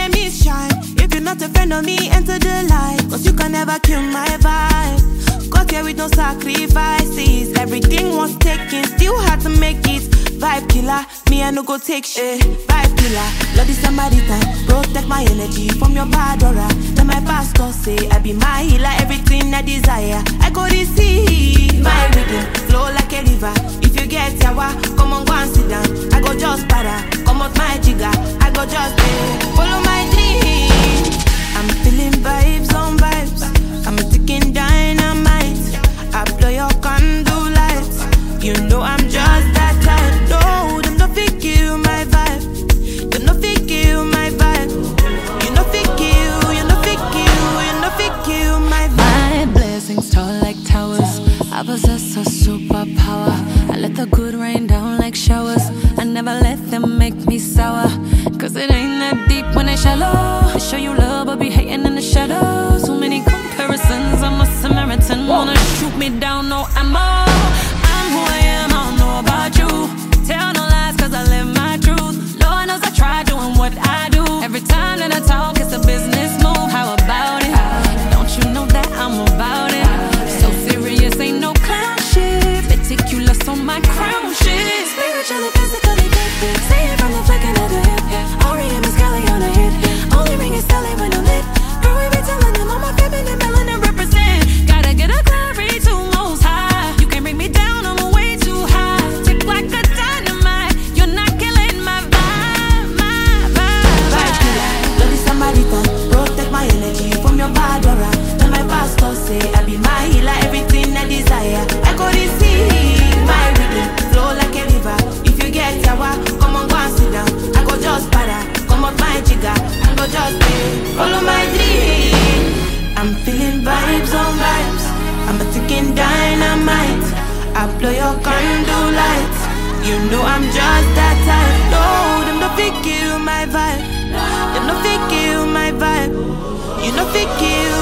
a mission. If you're not a friend of me, enter the light. Cause you can never kill my vibe. Got here with no sacrifices. Everything was taken, still had to make it. Vibe killer, me I no go take shit. Vibe killer, Lord is somebody time. Protect my energy from your bad aura. Then my pastor say I be my healer. Everything I desire, I go receive. My rhythm flow like a river. If you get yawa, come on go and sit down. I go just para, come out my jigger. I go just follow my dream. I'm feeling vibes on vibes. I'm a ticking dynamite. I blow your candle lights. You know I'm just that type. No, them no fit kill my vibe. Them no fit kill my vibe. You no fit kill, you no fit kill, you no fit kill my vibe. My blessings tall like towers. I possess a superpower. I let the good rain down like showers. I never let them make me sour. Cause it ain't that deep when they shallow. They show you love but be hating in the shadows. Too many comparisons, I'm a Samaritan. Wanna shoot me down, no ammo. I'm who I am, I don't know about you. Tell no lies cause I live my truth. Lord knows I try doing what I do. Every time that I talk it's a business move. How about it? Don't you know that I'm about it? So serious, ain't no clown shit. Meticulous on my crown shit. Spiritually, physically gifted. See it from the flicking of the hip. R.E.M. is Kelly on a hit. Only ring is Sally when I'm lit. Girl, we be telling them I'm a feminine melanin represent. Gotta get a glory to most high. You can't bring me down, I'm way too high. Tick like a dynamite. You're not killing my vibe, my vibe. Vibe killer, Lord is somebody time. Protect my energy from your bad aura. Then my pastor say I be my healer. Everything I desire, I go receive. My rhythm flow like a river. If you get yawa, come on go and sit down. I go just para, come out my jigger. I go just follow my dream. I'm feeling vibes on vibes. I'm a ticking dynamite. I blow your candle lights. You know I'm just that type. No, them no fit kill my vibe. Them no fit kill my vibe. You no fit kill